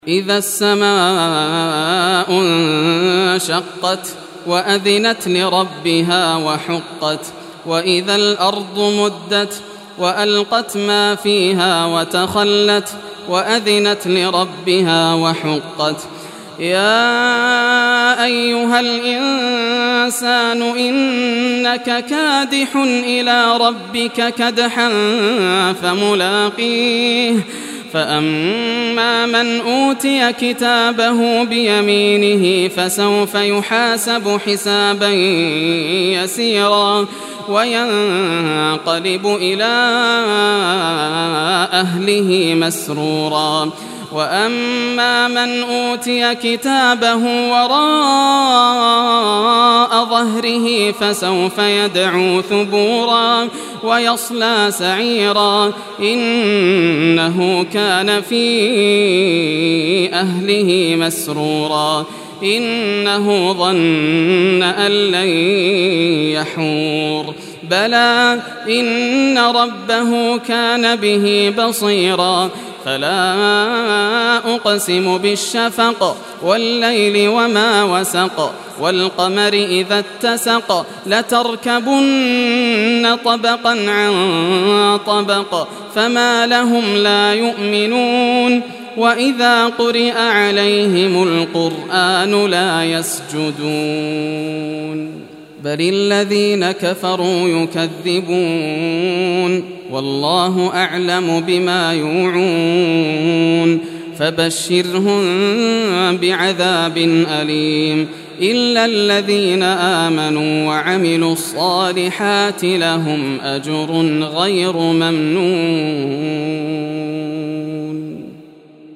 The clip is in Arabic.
إذا السماء انشقت وأذنت لربها وحقت وإذا الأرض مدت وألقت ما فيها وتخلت وأذنت لربها وحقت يا أيها الإنسان إنك كادح إلى ربك كدحا فملاقيه فأما من أوتي كتابه بيمينه فسوف يحاسب حسابا يسيرا وينقلب إلى أهله مسرورا وأما من أوتي كتابه وراء ظهره فسوف يدعو ثبورا ويصلى سعيرا إنه كان في أهله مسرورا إنه ظن أن لن يحور بلى إن ربه كان به بصيرا فلا أقسم بالشفق والليل وما وسق والقمر إذا اتسق لتركبن طبقا عن طبق فما لهم لا يؤمنون وإذا قرئ عليهم القرآن لا يسجدون بل الذين كفروا يكذبون والله أعلم بما يوعون فبشرهم بعذاب أليم إلا الذين آمنوا وعملوا الصالحات لهم أجر غير ممنون.